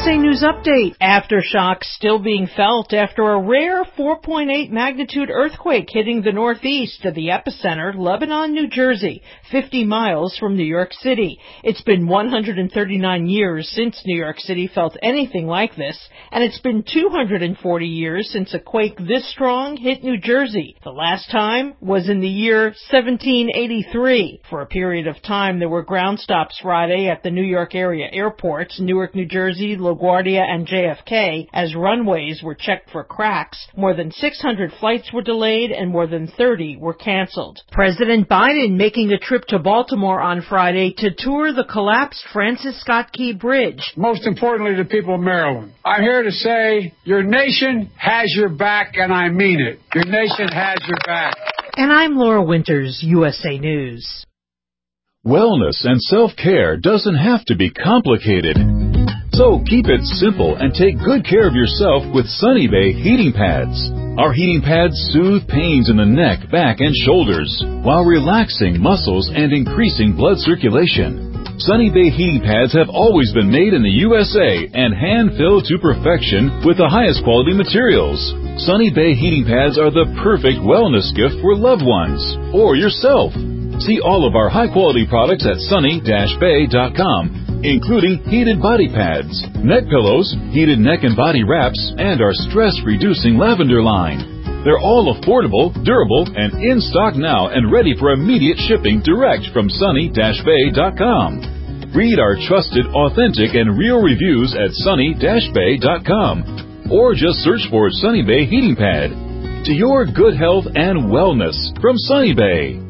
USA News Update. Aftershocks still being felt after a rare 4.8 magnitude earthquake hitting the northeast of the epicenter, Lebanon, New Jersey, 50 miles from New York City. It's been 139 years since New York City felt anything like this, and it's been 240 years since a quake this strong hit New Jersey. The last time was in the year 1783. For a period of time, there were ground stops Friday at the New York area airports, Newark, New Jersey, LaGuardia, and JFK, as runways were checked for cracks. More than 600 flights were delayed and more than 30 were canceled. President Biden making a trip to Baltimore on Friday to tour the collapsed Francis Scott Key Bridge. Most importantly, the people of Maryland, I'm here to say your nation has your back, and I mean it. Your nation has your back. And I'm Laura Winters, USA News. Wellness and self-care doesn't have to be complicated. So keep it simple and take good care of yourself with Sunny Bay heating pads. Our heating pads soothe pains in the neck, back, and shoulders while relaxing muscles and increasing blood circulation. Sunny Bay heating pads have always been made in the USA and hand-filled to perfection with the highest quality materials. Sunny Bay heating pads are the perfect wellness gift for loved ones or yourself. See all of our high-quality products at sunny-bay.com. Including heated body pads, neck pillows, heated neck and body wraps, and our stress-reducing lavender line. They're all affordable, durable, and in stock now and ready for immediate shipping direct from sunny-bay.com. Read our trusted, authentic, and real reviews at sunny-bay.com or just search for Sunny Bay Heating Pad. To your good health and wellness from Sunny Bay.